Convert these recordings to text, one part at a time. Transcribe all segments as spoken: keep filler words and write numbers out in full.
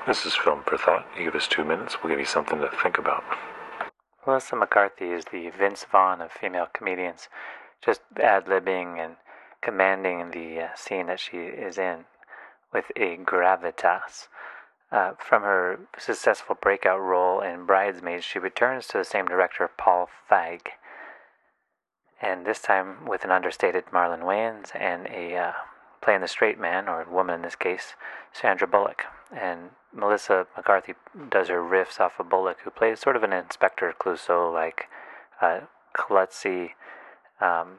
This is Film for Thought. You give us two minutes, we'll give you something to think about. Melissa McCarthy is the Vince Vaughn of female comedians, just ad-libbing and commanding the uh, scene that she is in with a gravitas. Uh, from her successful breakout role in Bridesmaids, she returns to the same director, Paul Feig, and this time with an understated Marlon Wayans and a uh, playing the straight man, or woman in this case, Sandra Bullock. And Melissa McCarthy does her riffs off of Bullock, who plays sort of an Inspector Clouseau-like, uh, klutzy um,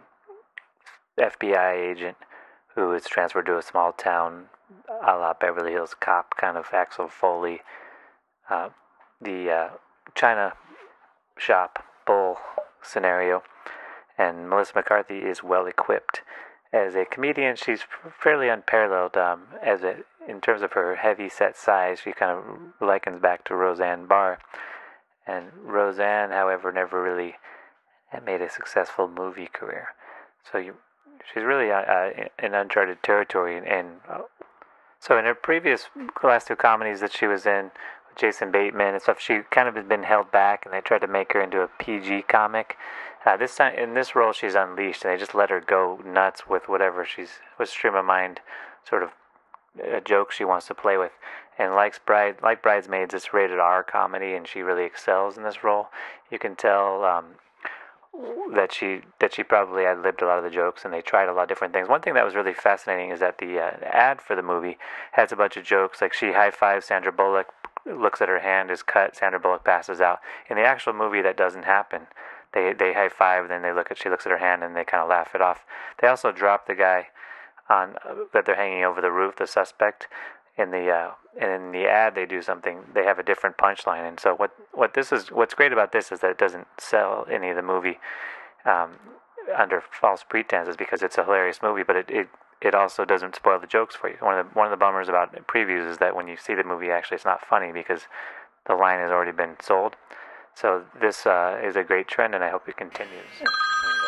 F B I agent who is transferred to a small town, a la Beverly Hills Cop, kind of Axel Foley, uh, the uh, China shop bull scenario. And Melissa McCarthy is well equipped. As a comedian, she's fairly unparalleled. Um, as a, in terms of her heavy set size, she kind of likens back to Roseanne Barr. And Roseanne, however, never really made a successful movie career. So you, she's really uh, uh, in uncharted territory. And, and uh, so in her previous last two comedies that she was in, with Jason Bateman and stuff, she kind of has been held back, and they tried to make her into a P G comic. Uh, this time, in this role, she's unleashed, and they just let her go nuts with whatever she's, with stream of mind, sort of a joke she wants to play with. And likes bride, like Bridesmaids, it's rated R comedy, and she really excels in this role. You can tell um, that she that she probably ad libbed a lot of the jokes, and they tried a lot of different things. One thing that was really fascinating is that the uh, ad for the movie has a bunch of jokes, like she high fives Sandra Bullock, looks at her hand is cut, Sandra Bullock passes out. In the actual movie, that doesn't happen. They they high five, then they look at she looks at her hand, and they kind of laugh it off. They also drop the guy on uh, that they're hanging over the roof, the suspect. In the uh, in the ad, they do something. They have a different punchline, and so what what this is what's great about this is that it doesn't sell any of the movie um, under false pretenses, because it's a hilarious movie, but it, it it also doesn't spoil the jokes for you. One of the one of the bummers about previews is that when you see the movie, actually it's not funny because the line has already been sold. So this uh, is a great trend, and I hope it continues.